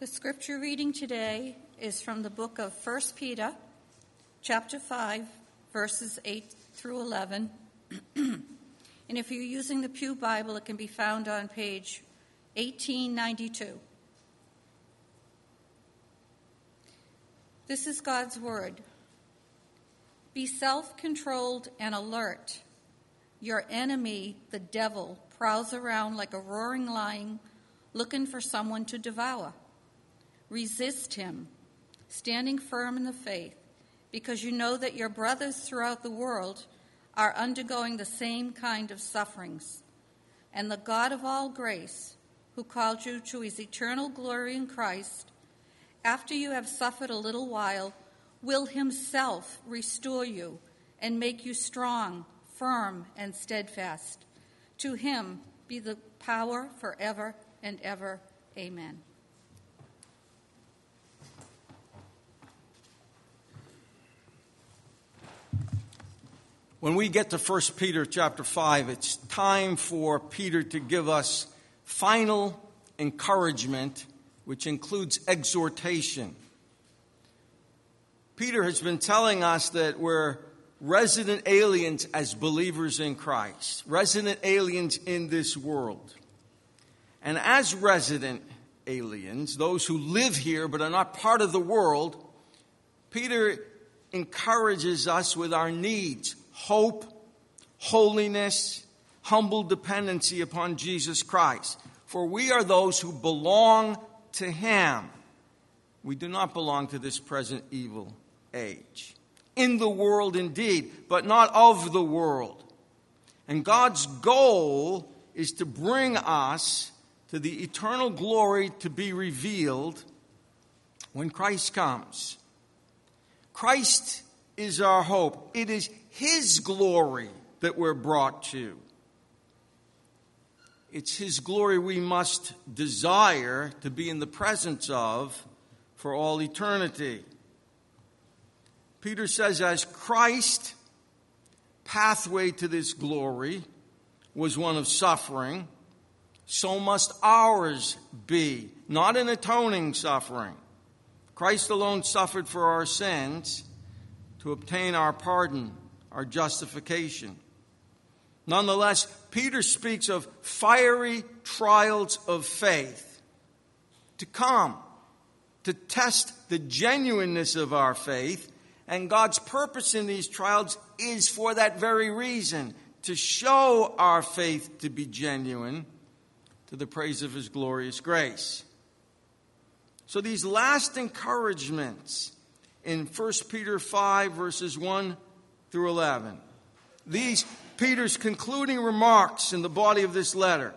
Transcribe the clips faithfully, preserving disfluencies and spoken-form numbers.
The scripture reading today is from the book of First Peter, chapter five, verses eight through eleven. And if you're using the Pew Bible, it can be found on page eighteen ninety-two. This is God's word. Be self-controlled and alert. Your enemy, the devil, prowls around like a roaring lion, looking for someone to devour. Resist him, standing firm in the faith, because you know that your brothers throughout the world are undergoing the same kind of sufferings. And the God of all grace, who called you to his eternal glory in Christ, after you have suffered a little while, will himself restore you and make you strong, firm, and steadfast. To him be the power forever and ever. Amen. When we get to First Peter chapter five, it's time for Peter to give us final encouragement, which includes exhortation. Peter has been telling us that we're resident aliens as believers in Christ, resident aliens in this world. And as resident aliens, those who live here but are not part of the world, Peter encourages us with our needs: hope, holiness, humble dependency upon Jesus Christ. For we are those who belong to him. We do not belong to this present evil age. In the world indeed, but not of the world. And God's goal is to bring us to the eternal glory to be revealed when Christ comes. Christ is our hope. It is his glory that we're brought to. It's his glory we must desire to be in the presence of for all eternity. Peter says, as Christ's pathway to this glory was one of suffering, so must ours be, not an atoning suffering. Christ alone suffered for our sins to obtain our pardon, our justification. Nonetheless, Peter speaks of fiery trials of faith to come, to test the genuineness of our faith. And God's purpose in these trials is for that very reason, to show our faith to be genuine to the praise of his glorious grace. So these last encouragements in First Peter five, verses one through eleven, these Peter's concluding remarks in the body of this letter,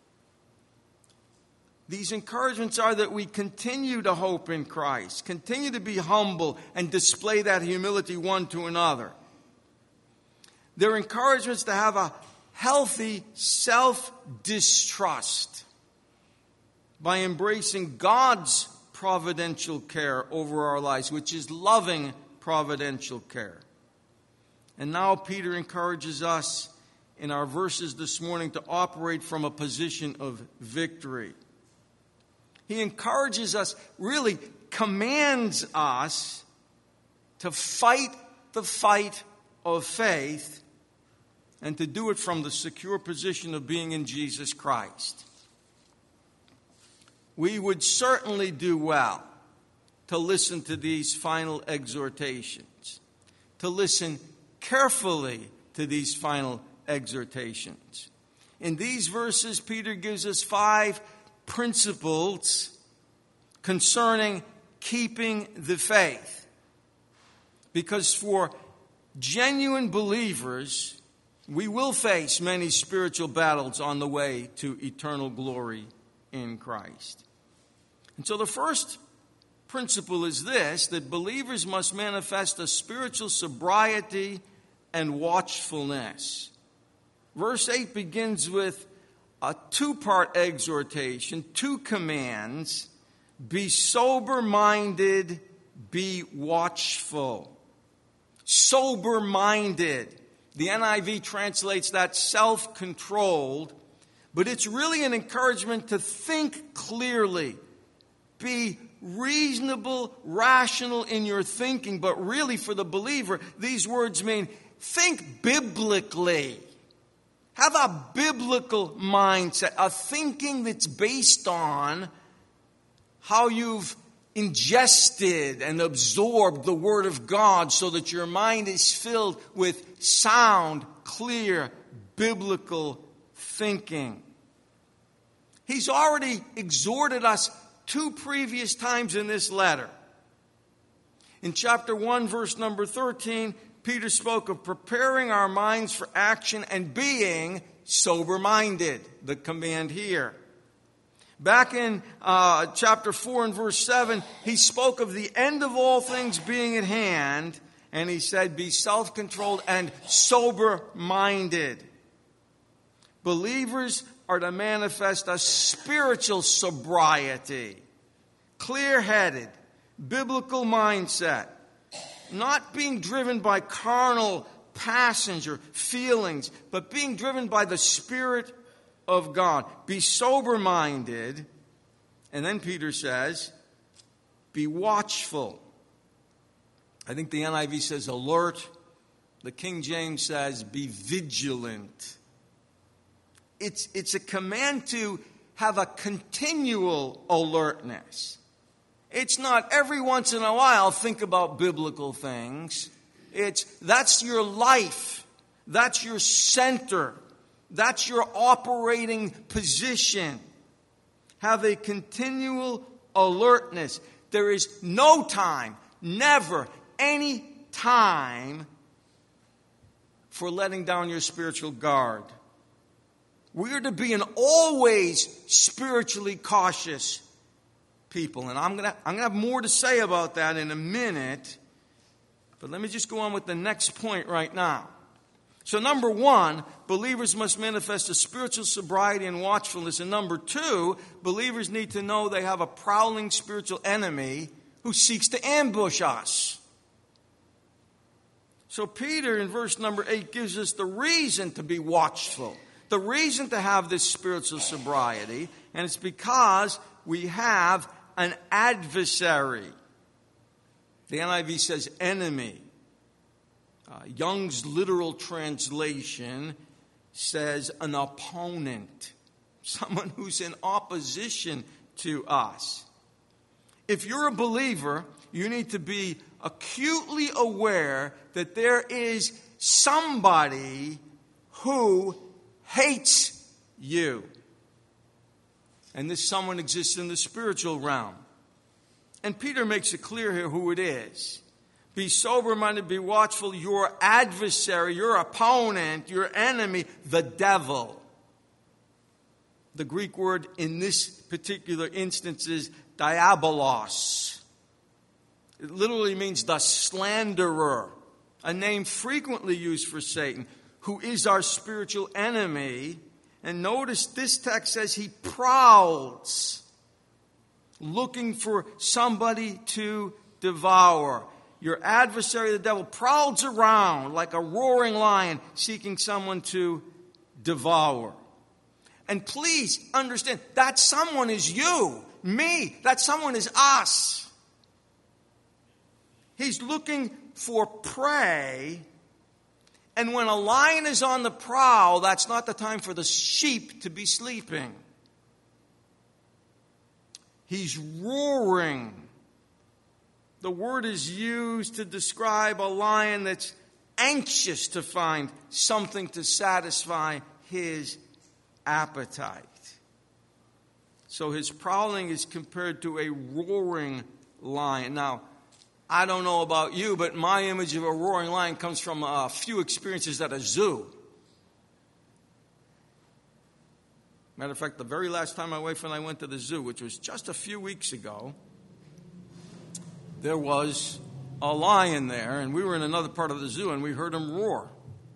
these encouragements are that we continue to hope in Christ, continue to be humble and display that humility one to another. They're encouragements to have a healthy self-distrust by embracing God's providential care over our lives, which is loving providential care. And now Peter encourages us in our verses this morning to operate from a position of victory. He encourages us, really commands us to fight the fight of faith and to do it from the secure position of being in Jesus Christ. We would certainly do well to listen to these final exhortations, to listen carefully to these final exhortations. In these verses, Peter gives us five principles concerning keeping the faith. Because for genuine believers, we will face many spiritual battles on the way to eternal glory in Christ. And so the first principle is this, that believers must manifest a spiritual sobriety and watchfulness. Verse eight begins with a two-part exhortation, two commands: be sober-minded, be watchful. Sober-minded. The N I V translates that self-controlled, but it's really an encouragement to think clearly, be reasonable, rational in your thinking, but really for the believer, these words mean think biblically. Have a biblical mindset, a thinking that's based on how you've ingested and absorbed the Word of God so that your mind is filled with sound, clear, biblical thinking. He's already exhorted us two previous times in this letter. In chapter one, verse number thirteen, Peter spoke of preparing our minds for action and being sober-minded, the command here. Back in uh, chapter four and verse seven, he spoke of the end of all things being at hand, and he said, be self-controlled and sober-minded. Believers are to manifest a spiritual sobriety, clear-headed, biblical mindset, not being driven by carnal passions or feelings, but being driven by the Spirit of God. Be sober-minded. And then Peter says, be watchful. I think the N I V says alert. The King James says be vigilant. It's, it's a command to have a continual alertness. It's not every once in a while think about biblical things. It's that's your life. That's your center. That's your operating position. Have a continual alertness. There is no time, never any time for letting down your spiritual guard. We are to be an always spiritually cautious people. And I'm going to I'm going to have more to say about that in a minute. But let me just go on with the next point right now. So number one, believers must manifest a spiritual sobriety and watchfulness. And number two, believers need to know they have a prowling spiritual enemy who seeks to ambush us. So Peter in verse number eight gives us the reason to be watchful, the reason to have this spiritual sobriety, and it's because we have an adversary. The N I V says enemy. Uh, Young's literal translation says an opponent, someone who's in opposition to us. If you're a believer, you need to be acutely aware that there is somebody who hates you. And this someone exists in the spiritual realm. And Peter makes it clear here who it is. Be sober-minded, be watchful. Your adversary, your opponent, your enemy, the devil. The Greek word in this particular instance is diabolos. It literally means the slanderer, a name frequently used for Satan, who is our spiritual enemy. And notice this text says he prowls, looking for somebody to devour. Your adversary, the devil, prowls around like a roaring lion, seeking someone to devour. And please understand, that someone is you, me. That someone is us. He's looking for prey. And when a lion is on the prowl, that's not the time for the sheep to be sleeping. He's roaring. The word is used to describe a lion that's anxious to find something to satisfy his appetite. So his prowling is compared to a roaring lion. Now, I don't know about you, but my image of a roaring lion comes from a few experiences at a zoo. Matter of fact, the very last time my wife and I went to the zoo, which was just a few weeks ago, there was a lion there, and we were in another part of the zoo, and we heard him roar.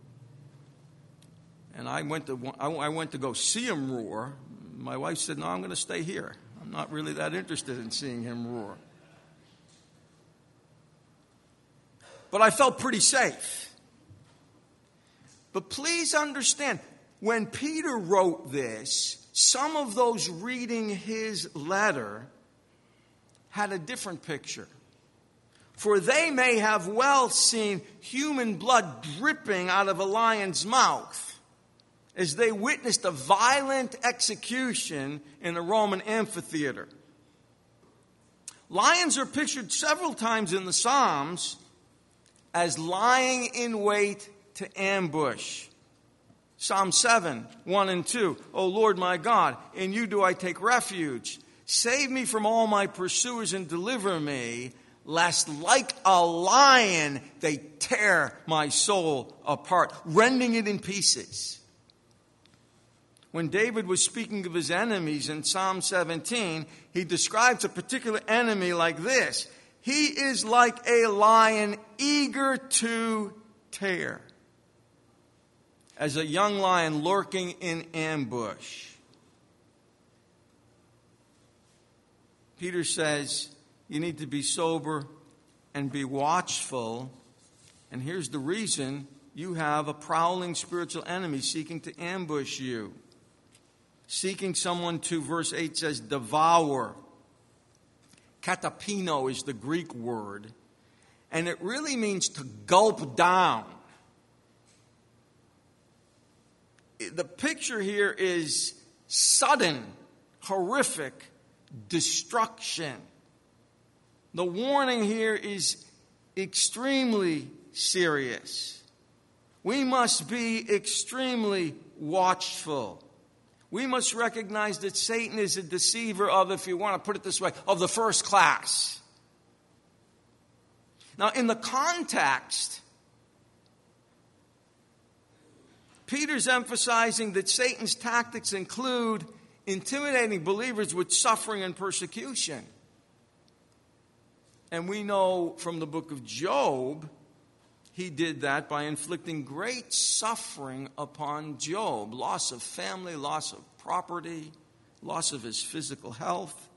And I went to I went to go see him roar. My wife said, "No, I'm going to stay here. I'm not really that interested in seeing him roar." But I felt pretty safe. But please understand, when Peter wrote this, some of those reading his letter had a different picture. For they may have well seen human blood dripping out of a lion's mouth as they witnessed a violent execution in a Roman amphitheater. Lions are pictured several times in the Psalms as lying in wait to ambush. Psalm seven, one and two. O Lord my God, in you do I take refuge. Save me from all my pursuers and deliver me, lest like a lion they tear my soul apart, rending it in pieces. When David was speaking of his enemies in Psalm seventeen, he describes a particular enemy like this. He is like a lion eager to tear, as a young lion lurking in ambush. Peter says you need to be sober and be watchful. And here's the reason: you have a prowling spiritual enemy seeking to ambush you. Seeking someone to, verse eight says, devour. Katapino is the Greek word. And it really means to gulp down. The picture here is sudden, horrific destruction. The warning here is extremely serious. We must be extremely watchful. We must recognize that Satan is a deceiver of, if you want to put it this way, of the first class. Now, in the context, Peter's emphasizing that Satan's tactics include intimidating believers with suffering and persecution. And we know from the book of Job, he did that by inflicting great suffering upon Job. Loss of family, loss of property, loss of his physical health.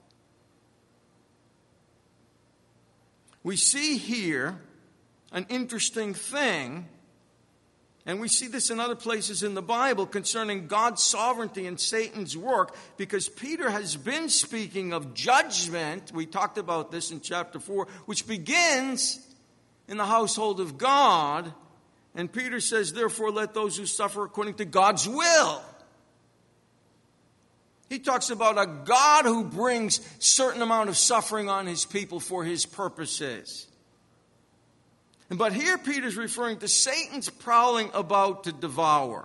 We see here an interesting thing, and we see this in other places in the Bible concerning God's sovereignty and Satan's work, because Peter has been speaking of judgment. We talked about this in chapter four, which begins in the household of God. And Peter says, therefore, let those who suffer according to God's will. He talks about a God who brings certain amount of suffering on his people for his purposes. But here Peter's referring to Satan's prowling about to devour.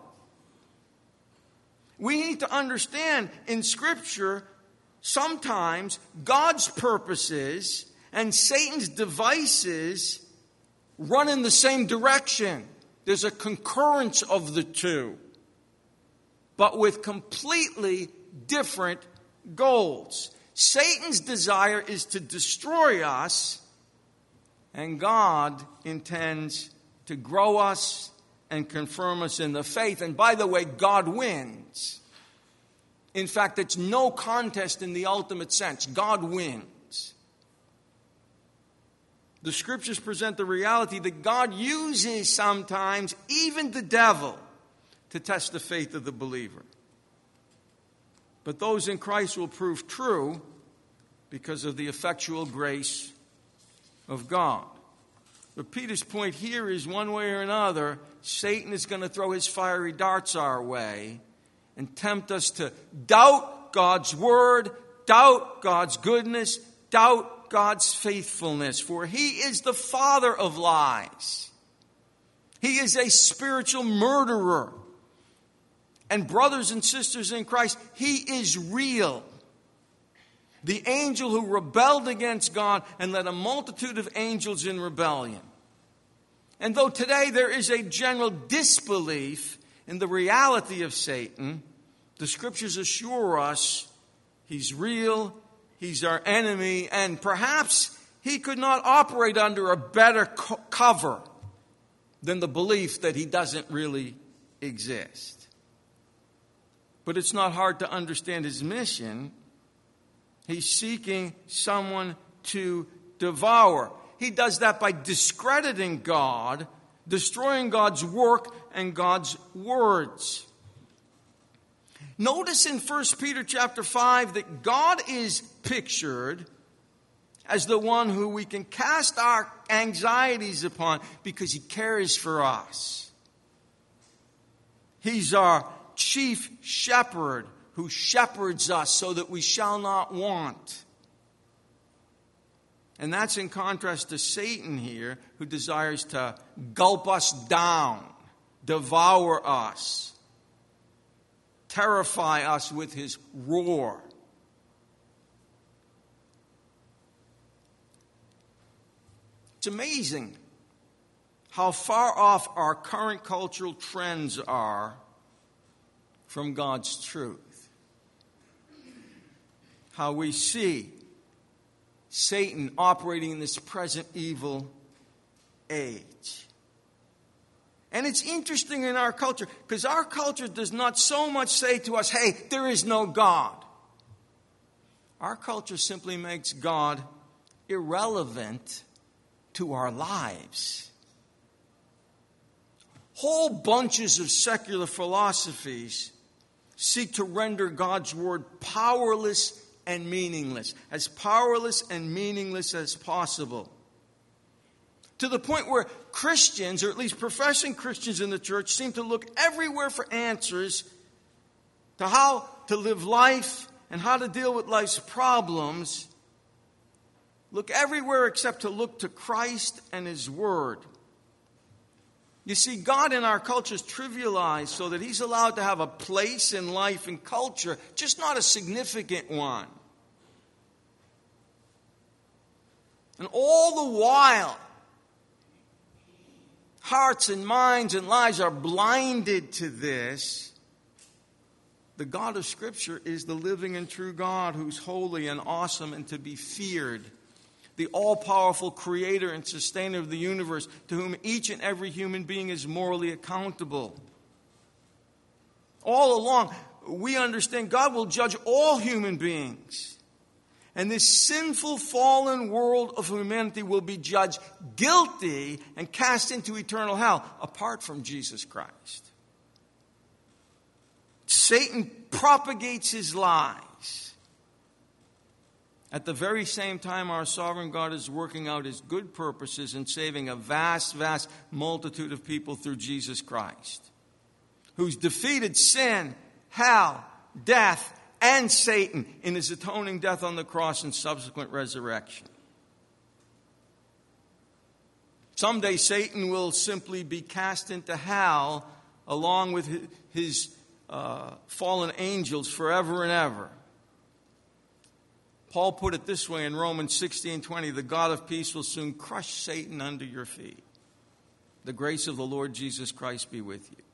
We need to understand in Scripture, sometimes God's purposes and Satan's devices run in the same direction. There's a concurrence of the two, but with completely different goals. Satan's desire is to destroy us, and God intends to grow us and confirm us in the faith. And by the way, God wins. In fact, it's no contest in the ultimate sense. God wins. The Scriptures present the reality that God uses sometimes even the devil to test the faith of the believer. But those in Christ will prove true because of the effectual grace of God. But Peter's point here is, one way or another, Satan is going to throw his fiery darts our way and tempt us to doubt God's word, doubt God's goodness, doubt God's faithfulness. For he is the father of lies. He is a spiritual murderer. And brothers and sisters in Christ, he is real. The angel who rebelled against God and led a multitude of angels in rebellion. And though today there is a general disbelief in the reality of Satan, the Scriptures assure us he's real, he's our enemy, and perhaps he could not operate under a better co- cover than the belief that he doesn't really exist. But it's not hard to understand his mission. He's seeking someone to devour. He does that by discrediting God, destroying God's work and God's words. Notice in First Peter chapter five that God is pictured as the one who we can cast our anxieties upon because he cares for us. He's our chief shepherd who shepherds us so that we shall not want. And that's in contrast to Satan here, who desires to gulp us down, devour us, terrify us with his roar. It's amazing how far off our current cultural trends are from God's truth. How we see Satan operating in this present evil age. And it's interesting in our culture, because our culture does not so much say to us, hey, there is no God. Our culture simply makes God irrelevant to our lives. Whole bunches of secular philosophies seek to render God's word powerless and meaningless, as powerless and meaningless as possible. To the point where Christians, or at least professing Christians in the church, seem to look everywhere for answers to how to live life and how to deal with life's problems. Look everywhere except to look to Christ and his word. You see, God in our culture is trivialized so that he's allowed to have a place in life and culture, just not a significant one. And all the while, hearts and minds and lives are blinded to this. The God of Scripture is the living and true God who's holy and awesome and to be feared. The all-powerful creator and sustainer of the universe, to whom each and every human being is morally accountable. All along, we understand God will judge all human beings. And this sinful, fallen world of humanity will be judged guilty and cast into eternal hell apart from Jesus Christ. Satan propagates his lies. At the very same time, our sovereign God is working out his good purposes and saving a vast, vast multitude of people through Jesus Christ, who's defeated sin, hell, death, and Satan in his atoning death on the cross and subsequent resurrection. Someday Satan will simply be cast into hell along with his uh, fallen angels forever and ever. Paul put it this way in Romans sixteen twenty, the God of peace will soon crush Satan under your feet. The grace of the Lord Jesus Christ be with you.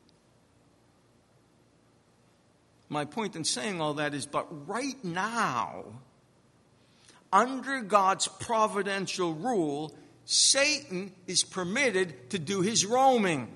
My point in saying all that is, but right now, under God's providential rule, Satan is permitted to do his roaming.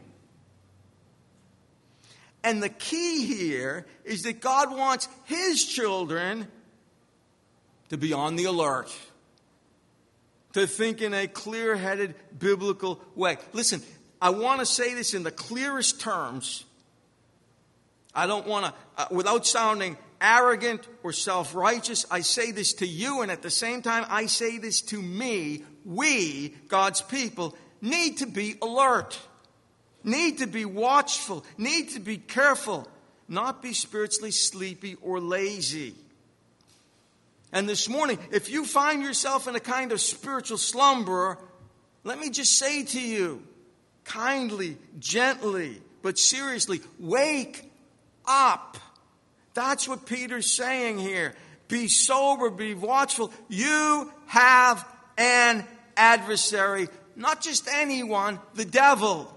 And the key here is that God wants his children to be on the alert, to think in a clear-headed biblical way. Listen, I want to say this in the clearest terms. I don't want to, uh, without sounding arrogant or self-righteous, I say this to you, and at the same time I say this to me. We, God's people, need to be alert, need to be watchful, need to be careful, not be spiritually sleepy or lazy. And this morning, if you find yourself in a kind of spiritual slumber, let me just say to you, kindly, gently, but seriously, wake up. That's what Peter's saying here. Be sober, be watchful. You have an adversary, not just anyone, the devil.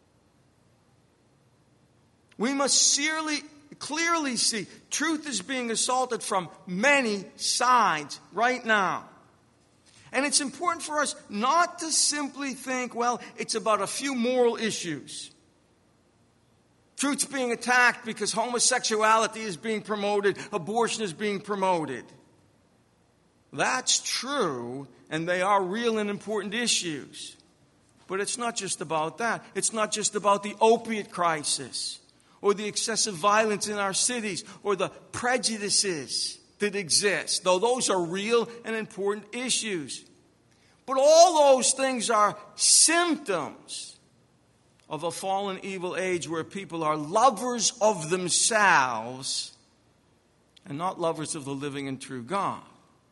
We must sincerely clearly see truth is being assaulted from many sides right now. And it's important for us not to simply think, well, it's about a few moral issues. Truth's being attacked because homosexuality is being promoted, abortion is being promoted. That's true, and they are real and important issues. But it's not just about that. It's not just about the opiate crisis, or the excessive violence in our cities, or the prejudices that exist, though those are real and important issues. But all those things are symptoms of a fallen, evil age where people are lovers of themselves and not lovers of the living and true God.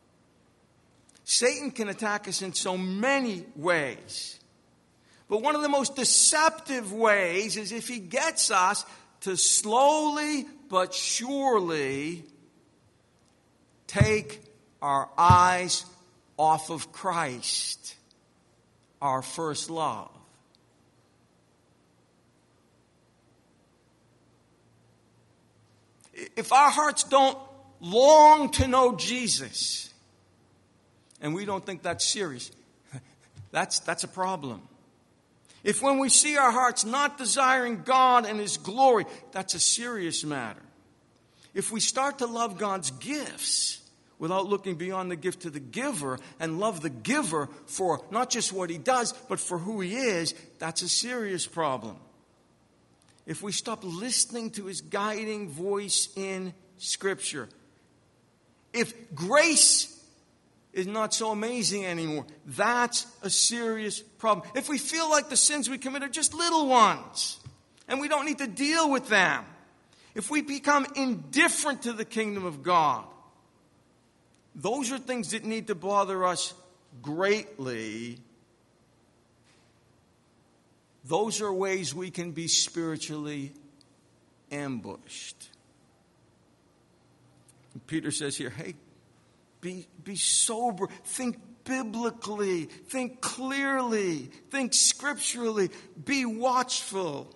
Satan can attack us in so many ways. But one of the most deceptive ways is if he gets us to slowly but surely take our eyes off of Christ, our first love. If our hearts don't long to know Jesus, and we don't think that's serious, that's, that's a problem. If when we see our hearts not desiring God and His glory, that's a serious matter. If we start to love God's gifts without looking beyond the gift to the giver and love the giver for not just what He does, but for who He is, that's a serious problem. If we stop listening to His guiding voice in Scripture, if grace is not so amazing anymore, that's a serious problem. If we feel like the sins we commit are just little ones and we don't need to deal with them, if we become indifferent to the kingdom of God, those are things that need to bother us greatly. Those are ways we can be spiritually ambushed. And Peter says here, hey, be, be sober. Think biblically. Think clearly. Think scripturally. Be watchful.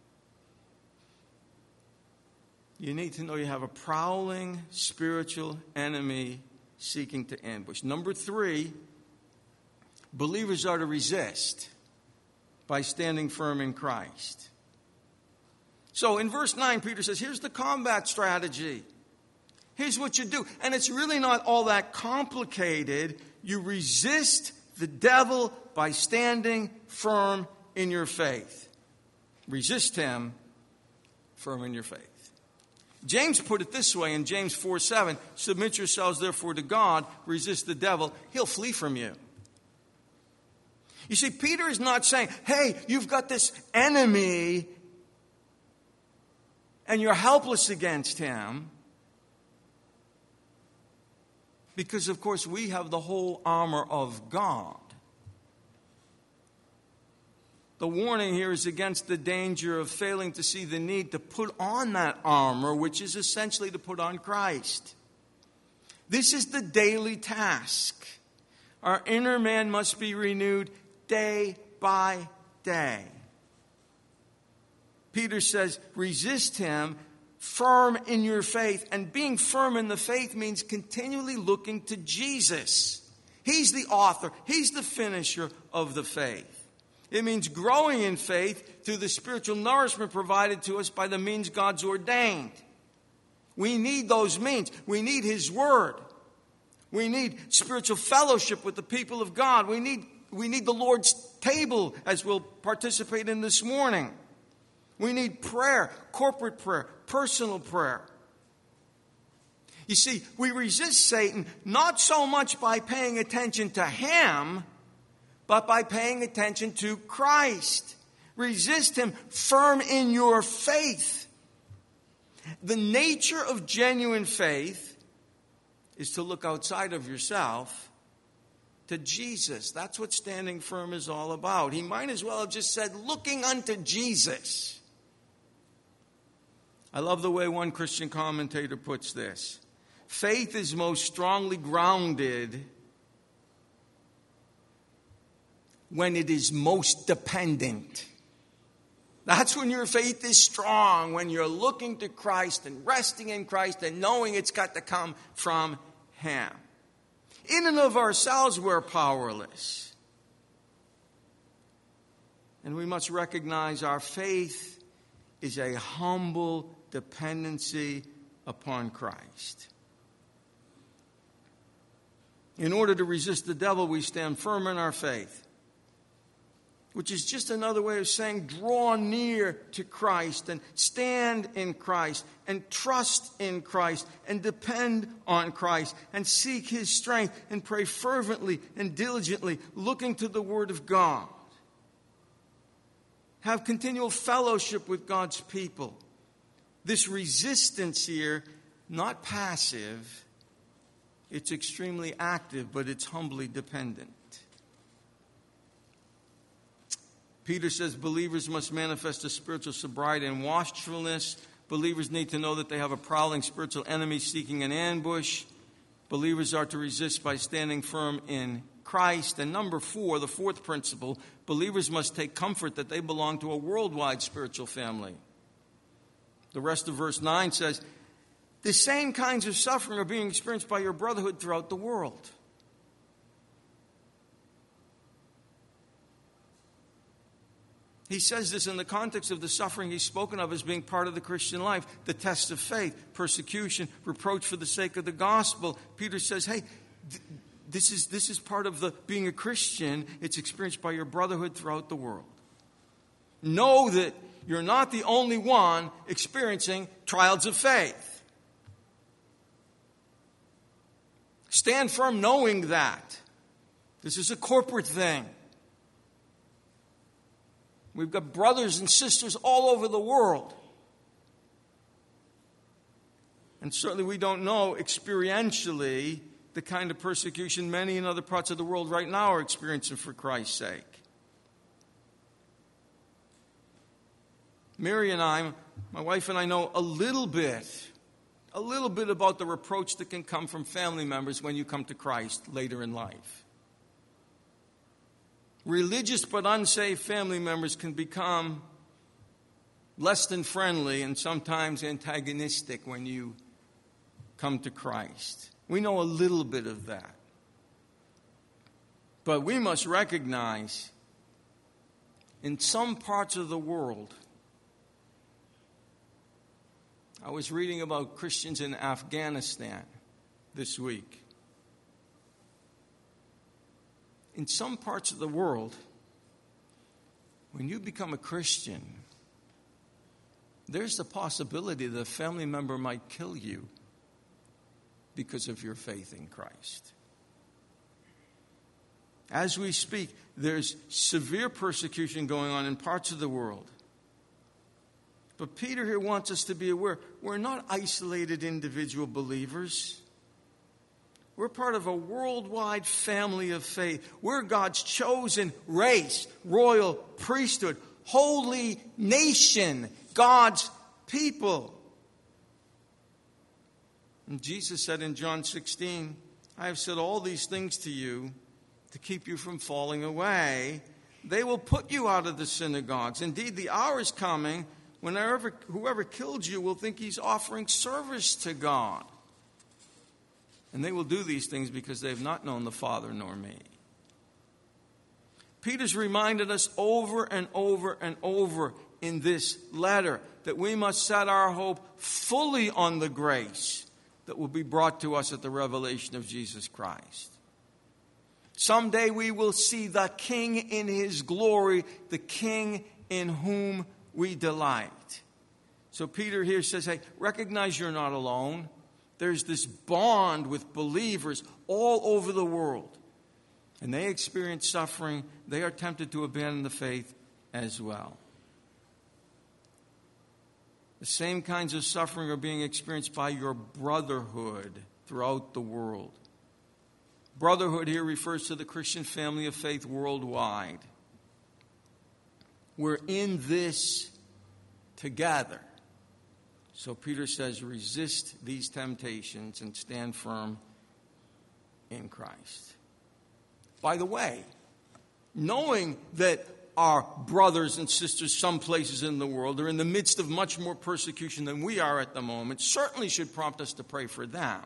You need to know you have a prowling spiritual enemy seeking to ambush. Number three, believers are to resist by standing firm in Christ. So in verse nine, Peter says, here's the combat strategy. Here's what you do. And it's really not all that complicated. You resist the devil by standing firm in your faith. Resist him firm in your faith. James put it this way in James four seven, submit yourselves therefore to God, resist the devil, he'll flee from you. You see, Peter is not saying, hey, you've got this enemy and you're helpless against him. Because, of course, we have the whole armor of God. The warning here is against the danger of failing to see the need to put on that armor, which is essentially to put on Christ. This is the daily task. Our inner man must be renewed day by day. Peter says, resist him, firm in your faith. And being firm in the faith means continually looking to Jesus. He's the author. He's the finisher of the faith. It means growing in faith through the spiritual nourishment provided to us by the means God's ordained. We need those means. We need His Word. We need spiritual fellowship with the people of God. We need, we need the Lord's table, as we'll participate in this morning. We need prayer, corporate prayer, personal prayer. You see, we resist Satan not so much by paying attention to him, but by paying attention to Christ. Resist him firm in your faith. The nature of genuine faith is to look outside of yourself to Jesus. That's what standing firm is all about. He might as well have just said, looking unto Jesus. I love the way one Christian commentator puts this. Faith is most strongly grounded when it is most dependent. That's when your faith is strong, when you're looking to Christ and resting in Christ and knowing it's got to come from Him. In and of ourselves, we're powerless. And we must recognize our faith is a humble dependency upon Christ. In order to resist the devil, we stand firm in our faith. which is just another way of saying draw near to Christ and stand in Christ and trust in Christ and depend on Christ and seek His strength and pray fervently and diligently, looking to the Word of God. Have continual fellowship with God's people. This resistance here, not passive, it's extremely active, but it's humbly dependent. Peter says believers must manifest a spiritual sobriety and watchfulness. Believers need to know that they have a prowling spiritual enemy seeking an ambush. Believers are to resist by standing firm in Christ. And number four, the fourth principle, believers must take comfort that they belong to a worldwide spiritual family. The rest of verse nine says, the same kinds of suffering are being experienced by your brotherhood throughout the world. He says this in the context of the suffering he's spoken of as being part of the Christian life, the test of faith, persecution, reproach for the sake of the gospel. Peter says, hey, th- this is, this is part of the being a Christian. It's experienced by your brotherhood throughout the world. Know that you're not the only one experiencing trials of faith. Stand firm knowing that. This is a corporate thing. We've got brothers and sisters all over the world. And certainly we don't know experientially the kind of persecution many in other parts of the world right now are experiencing for Christ's sake. Mary and I, my wife and I, know a little bit, a little bit about the reproach that can come from family members when you come to Christ later in life. Religious but unsaved family members can become less than friendly and sometimes antagonistic when you come to Christ. We know a little bit of that. But we must recognize in some parts of the world, I was reading about Christians in Afghanistan this week. In some parts of the world, when you become a Christian, there's the possibility that a family member might kill you because of your faith in Christ. As we speak, there's severe persecution going on in parts of the world. But Peter here wants us to be aware, we're not isolated individual believers. We're part of a worldwide family of faith. We're God's chosen race, royal priesthood, holy nation, God's people. And Jesus said in John sixteen, I have said all these things to you to keep you from falling away. They will put you out of the synagogues. Indeed, the hour is coming when whoever, whoever killed you will think he's offering service to God. And they will do these things because they have not known the Father nor me. Peter's reminded us over and over and over in this letter that we must set our hope fully on the grace that will be brought to us at the revelation of Jesus Christ. Someday we will see the King in His glory, the King in whom we delight. So Peter here says, hey, recognize you're not alone. There's this bond with believers all over the world. And they experience suffering. They are tempted to abandon the faith as well. The same kinds of suffering are being experienced by your brotherhood throughout the world. Brotherhood here refers to the Christian family of faith worldwide. We're in this together. So Peter says, resist these temptations and stand firm in Christ. By the way, knowing that our brothers and sisters some places in the world are in the midst of much more persecution than we are at the moment certainly should prompt us to pray for them.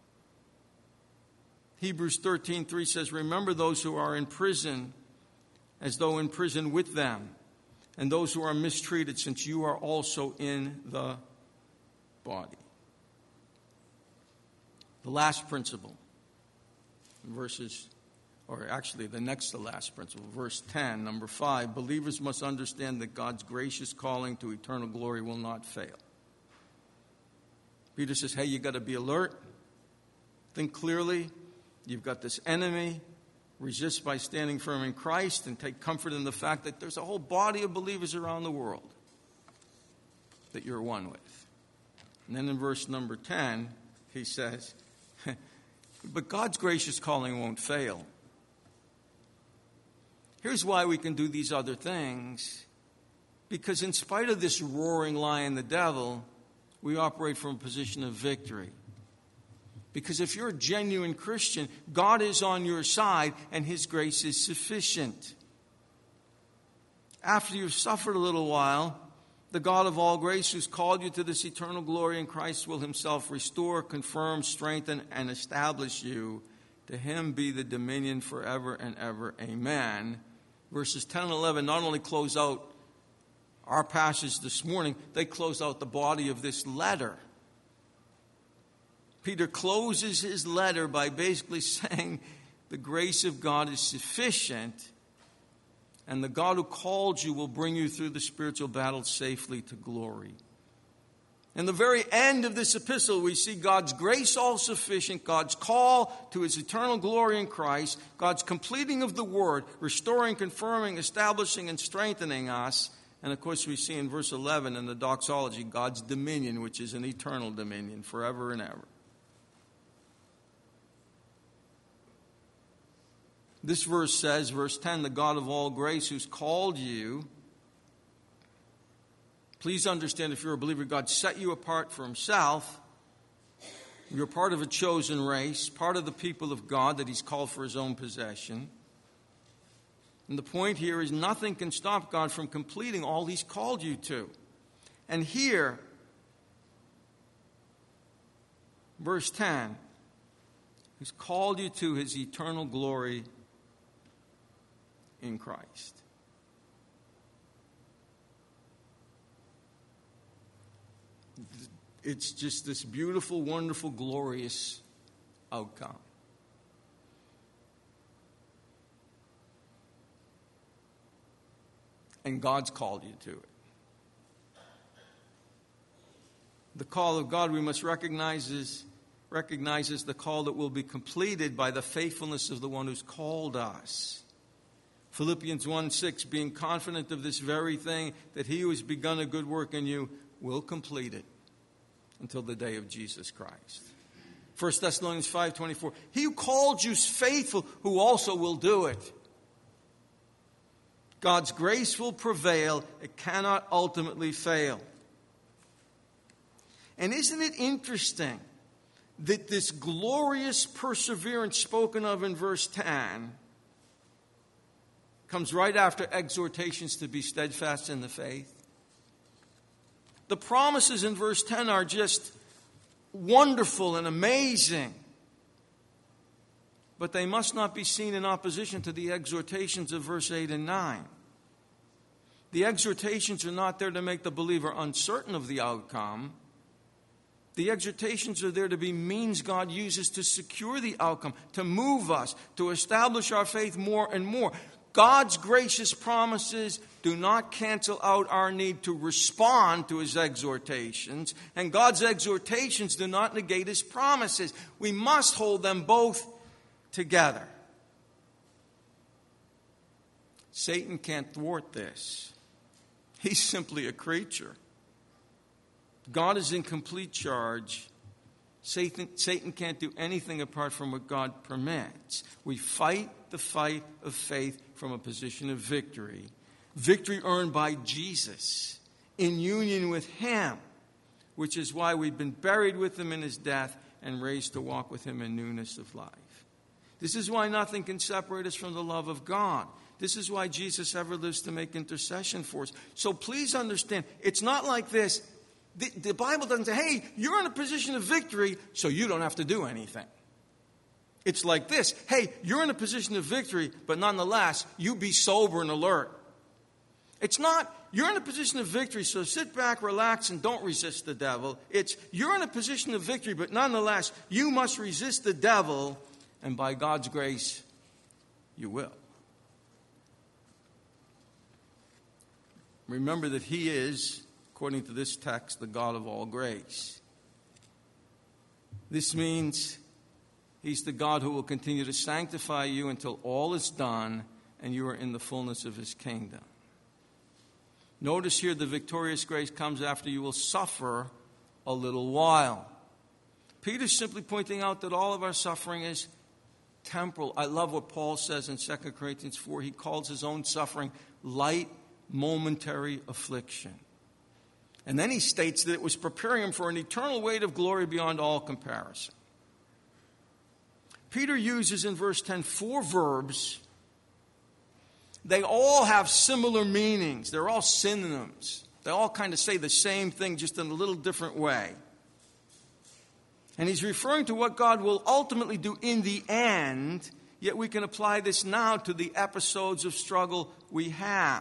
Hebrews thirteen three says, remember those who are in prison as though in prison with them, and those who are mistreated, since you are also in the body. The last principle, verses or actually the next to last principle, verse ten, number five, believers must understand that God's gracious calling to eternal glory will not fail. Peter says, hey, you got to be alert, think clearly. You've got this enemy. Resist by standing firm in Christ, and take comfort in the fact that there's a whole body of believers around the world that you're one with. And then in verse number ten, he says, but God's gracious calling won't fail. Here's why we can do these other things. Because in spite of this roaring lion, the devil, we operate from a position of victory. Because if you're a genuine Christian, God is on your side and His grace is sufficient. After you've suffered a little while, the God of all grace who's called you to this eternal glory in Christ will Himself restore, confirm, strengthen, and establish you. To Him be the dominion forever and ever. Amen. Verses ten and eleven not only close out our passage this morning, they close out the body of this letter. Peter closes his letter by basically saying the grace of God is sufficient, and the God who called you will bring you through the spiritual battle safely to glory. In the very end of this epistle, we see God's grace all sufficient, God's call to His eternal glory in Christ, God's completing of the word, restoring, confirming, establishing, and strengthening us. And of course, we see in verse eleven in the doxology, God's dominion, which is an eternal dominion forever and ever. This verse says, verse ten, the God of all grace who's called you. Please understand, if you're a believer, God set you apart for Himself. You're part of a chosen race, part of the people of God that He's called for His own possession. And the point here is nothing can stop God from completing all He's called you to. And here, verse ten, He's called you to His eternal glory in Christ. It's just this beautiful, wonderful, glorious outcome. And God's called you to it. The call of God we must recognize is, recognizes the call that will be completed by the faithfulness of the one who's called us. Philippians one six, being confident of this very thing, that He who has begun a good work in you will complete it until the day of Jesus Christ. First Thessalonians five twenty-four, He who called you is faithful, who also will do it. God's grace will prevail. It cannot ultimately fail. And isn't it interesting that this glorious perseverance spoken of in verse ten comes right after exhortations to be steadfast in the faith? The promises in verse ten are just wonderful and amazing. But they must not be seen in opposition to the exhortations of verse eight and nine. The exhortations are not there to make the believer uncertain of the outcome. The exhortations are there to be means God uses to secure the outcome, to move us, to establish our faith more and more. God's gracious promises do not cancel out our need to respond to His exhortations, and God's exhortations do not negate His promises. We must hold them both together. Satan can't thwart this. He's simply a creature. God is in complete charge. Satan, Satan can't do anything apart from what God permits. We fight the fight of faith from a position of victory. Victory earned by Jesus in union with Him, which is why we've been buried with Him in His death and raised to walk with Him in newness of life. This is why nothing can separate us from the love of God. This is why Jesus ever lives to make intercession for us. So please understand, it's not like this. The, the Bible doesn't say, hey, you're in a position of victory, so you don't have to do anything. It's like this. Hey, you're in a position of victory, but nonetheless, you be sober and alert. It's not, you're in a position of victory, so sit back, relax, and don't resist the devil. It's, you're in a position of victory, but nonetheless, you must resist the devil, and by God's grace, you will. Remember that he is, according to this text, the God of all grace. This means he's the God who will continue to sanctify you until all is done and you are in the fullness of his kingdom. Notice here the victorious grace comes after you will suffer a little while. Peter's simply pointing out that all of our suffering is temporal. I love what Paul says in Second Corinthians four. He calls his own suffering light, momentary affliction. And then he states that it was preparing him for an eternal weight of glory beyond all comparison. Peter uses in verse ten four verbs. They all have similar meanings. They're all synonyms. They all kind of say the same thing, just in a little different way. And he's referring to what God will ultimately do in the end, yet we can apply this now to the episodes of struggle we have.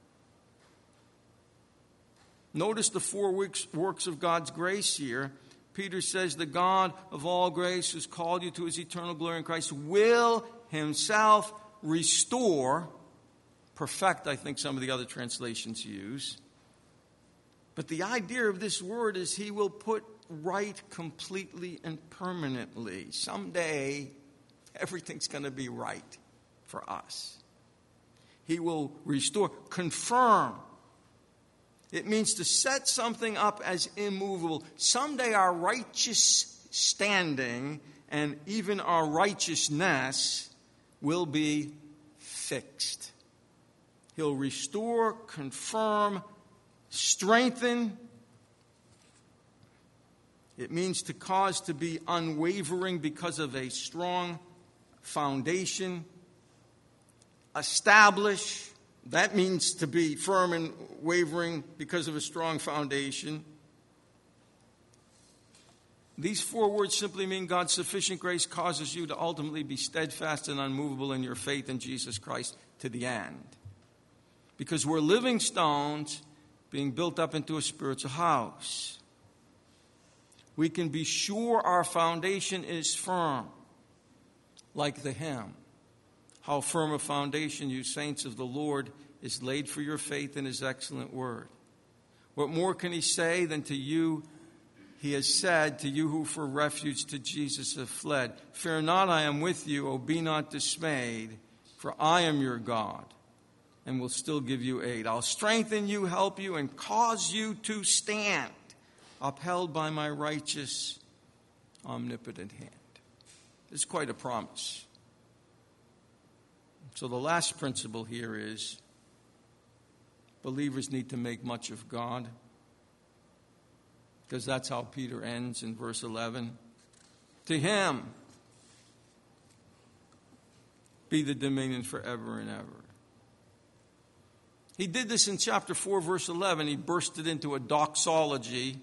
Notice the four works of God's grace here. Peter says, the God of all grace who's called you to his eternal glory in Christ will himself restore, perfect, I think some of the other translations use. But the idea of this word is he will put right completely and permanently. Someday, everything's going to be right for us. He will restore, confirm. It means to set something up as immovable. Someday our righteous standing and even our righteousness will be fixed. He'll restore, confirm, strengthen. It means to cause to be unwavering because of a strong foundation. Establish. That means to be firm and wavering because of a strong foundation. These four words simply mean God's sufficient grace causes you to ultimately be steadfast and unmovable in your faith in Jesus Christ to the end. Because we're living stones being built up into a spiritual house. We can be sure our foundation is firm, like the hymn. How firm a foundation, you saints of the Lord, is laid for your faith in his excellent word. What more can he say than to you he has said, to you who for refuge to Jesus have fled? Fear not, I am with you, O be not dismayed, for I am your God, and will still give you aid. I'll strengthen you, help you, and cause you to stand, upheld by my righteous, omnipotent hand. This is quite a promise. So the last principle here is believers need to make much of God, because that's how Peter ends in verse eleven. To him be the dominion forever and ever. He did this in chapter four, verse eleven. He bursted into a doxology.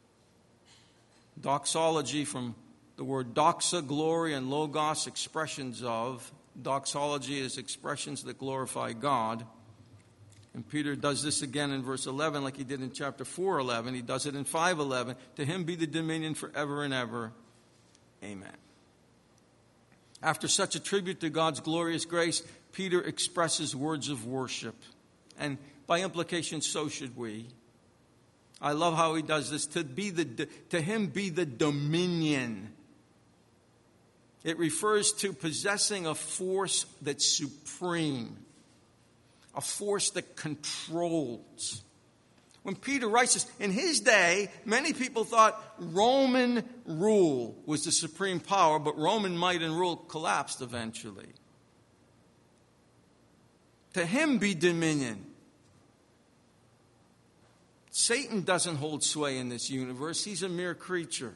Doxology from the word doxa, glory, and logos, expressions of. Doxology is expressions that glorify God. And Peter does this again in verse eleven like he did in chapter four eleven. He does it in five eleven. To him be the dominion forever and ever. Amen. After such a tribute to God's glorious grace, Peter expresses words of worship. And by implication, so should we. I love how he does this. To be the to him be the dominion. It refers to possessing a force that's supreme, a force that controls. When Peter writes this, in his day, many people thought Roman rule was the supreme power, but Roman might and rule collapsed eventually. To him be dominion. Satan doesn't hold sway in this universe. He's a mere creature.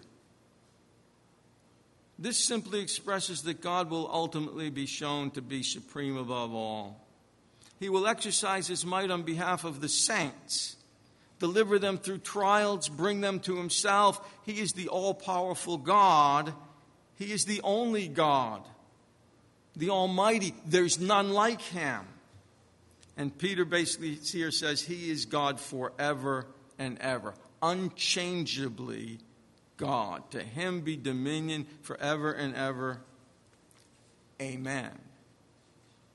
This simply expresses that God will ultimately be shown to be supreme above all. He will exercise his might on behalf of the saints, deliver them through trials, bring them to himself. He is the all-powerful God. He is the only God, the Almighty. There's none like him. And Peter basically here says he is God forever and ever, unchangeably God. To him be dominion forever and ever. Amen.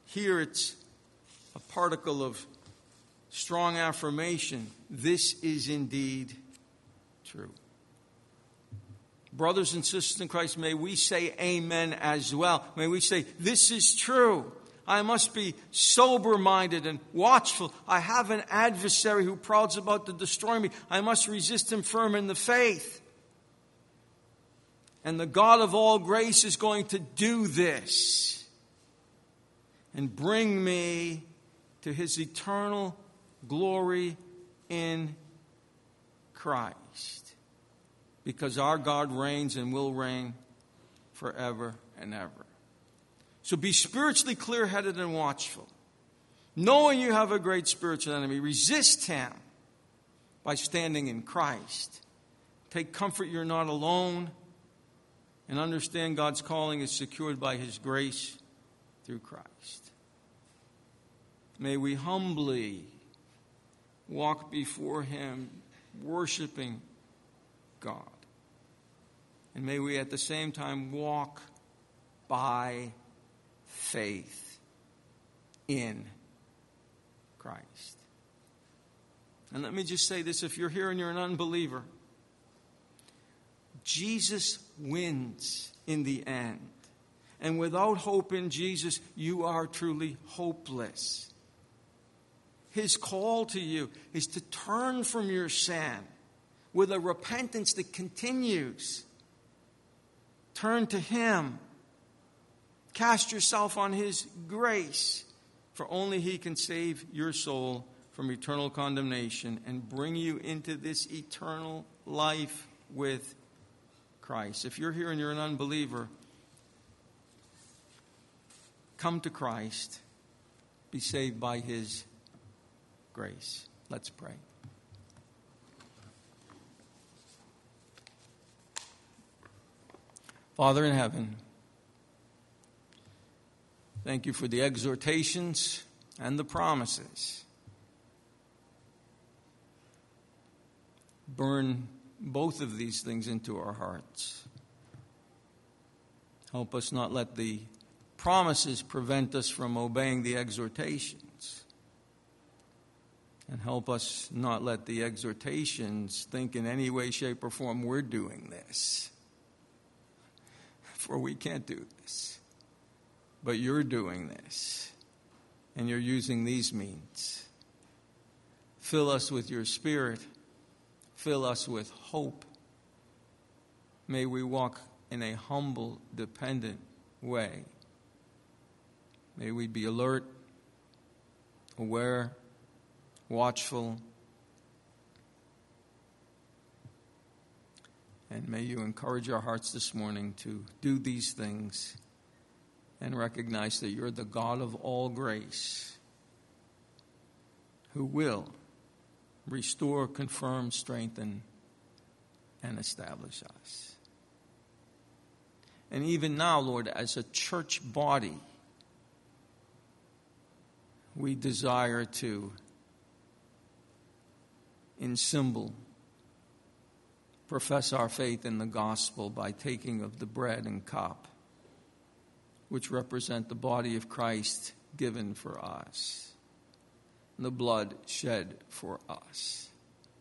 Here it's a particle of strong affirmation. This is indeed true. Brothers and sisters in Christ, may we say amen as well. May we say, this is true. I must be sober-minded and watchful. I have an adversary who prowls about to destroy me. I must resist him firm in the faith. And the God of all grace is going to do this and bring me to his eternal glory in Christ. Because our God reigns and will reign forever and ever. So be spiritually clear-headed and watchful. Knowing you have a great spiritual enemy, resist him by standing in Christ. Take comfort you're not alone. And understand God's calling is secured by his grace through Christ. May we humbly walk before him, worshiping God. And may we at the same time walk by faith in Christ. And let me just say this, if you're here and you're an unbeliever, Jesus wins in the end. And without hope in Jesus, you are truly hopeless. His call to you is to turn from your sin with a repentance that continues. Turn to him. Cast yourself on his grace, for only he can save your soul from eternal condemnation and bring you into this eternal life with Christ. If you're here and you're an unbeliever, come to Christ. Be saved by his grace. Let's pray. Father in heaven, thank you for the exhortations and the promises. Burn both of these things into our hearts. Help us not let the promises prevent us from obeying the exhortations. And help us not let the exhortations think in any way, shape, or form we're doing this. For we can't do this. But you're doing this. And you're using these means. Fill us with your Spirit. Fill us with hope. May we walk in a humble, dependent way. May we be alert, aware, watchful. And may you encourage our hearts this morning to do these things and recognize that you're the God of all grace who will restore, confirm, strengthen, and establish us. And even now, Lord, as a church body, we desire to, in symbol, profess our faith in the gospel by taking of the bread and cup, which represent the body of Christ given for us, and the blood shed for us.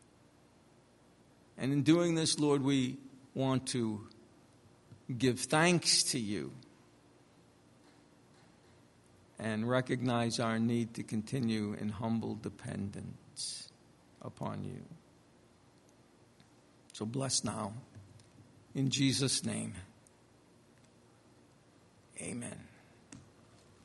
And in doing this, Lord, we want to give thanks to you and recognize our need to continue in humble dependence upon you. So bless now. In Jesus' name, amen.